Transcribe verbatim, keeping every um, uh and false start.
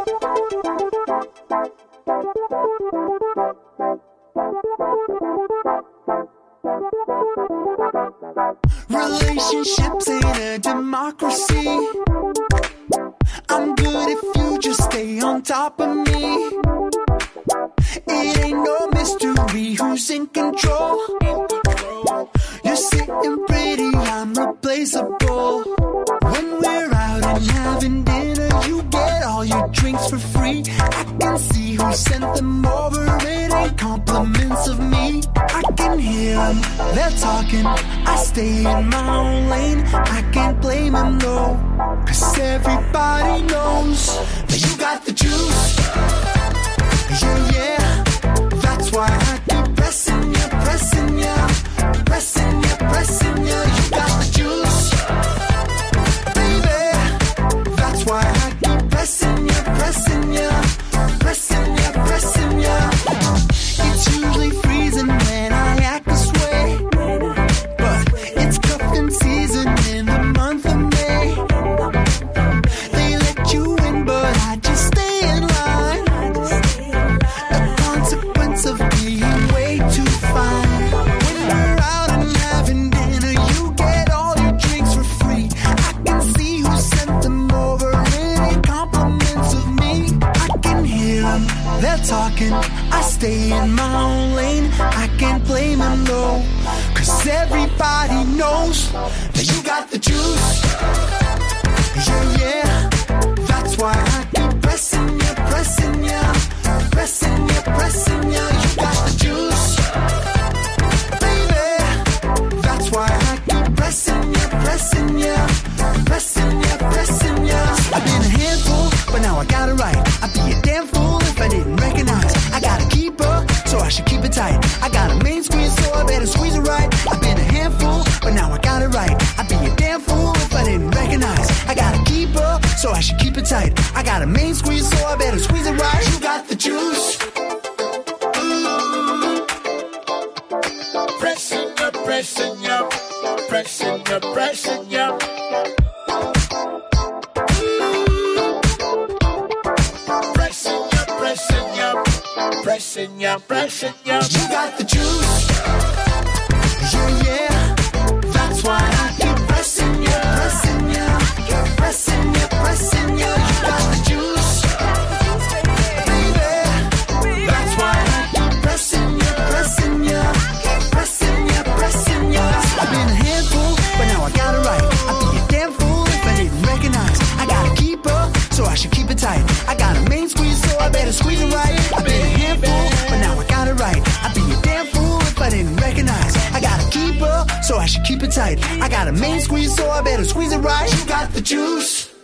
Relationships ain't a democracy. I'm good if you just stay on top of me. It ain't no mystery who's in control. You're sitting pretty, I'm replaceable. When we're out and having dinner, you get all your drinks for free. I can see who sent them over, it ain't compliments of me. I can hear them, they're talking, I stay in my own lane. I can't blame them, no, cause everybody knows that you got the juice. Yeah, yeah, that's why I keep pressing you, pressing you, pressing you, pressing you. You got the juice, baby. That's why I keep pressing you, pressing you, pressing you, pressing you. It's usually freezing when I act this way, but it's cuffing season in the month of May. They let you in, but I just stay in line. A consequence of being way too fine. When we're out and having dinner, you get all your drinks for free. I can see who sent them over, it ain't compliments of me. I can hear them, they're talking, I stay in my own lane. I can't blame them, no, cause everybody knows that you got the juice. Yeah, yeah, that's why I keep pressing you, pressing you, pressing you, pressing you. You got the juice, baby. That's why I keep pressing you, pressing you, pressing you, pressing you. I've been a handful, but now I got it right. I'd be a damn fool if I didn't recognize I got a keeper, so I should keep it tight. I got a main squeeze, so I better squeeze it right. I've been a handful, but now I got it right. I'd be a damn fool if I didn't recognize I got a keeper, so I should keep it tight. I got a main squeeze, so I better squeeze it right. You got the juice. Pressing you, pressing you, pressing you, pressing you. Pressing you, pressing you, pressing you, pressing you. You got the juice. Yeah, yeah. That's why I keep pressing you, pressing you, pressing you, pressing you. You got the juice, baby. That's why I keep pressing you, pressing you, pressing you, pressing you. I've been a handful, but now I got it right. I'd be a damn fool if I didn't recognize I got a keeper, so I should keep it tight. I got a main squeeze, so I better squeeze it right. I've been a handful, but now I got it right. I'd be a damn fool if I didn't recognize I got a keeper, so I should keep it tight. I got a main squeeze, so I better squeeze it right. You got the juice.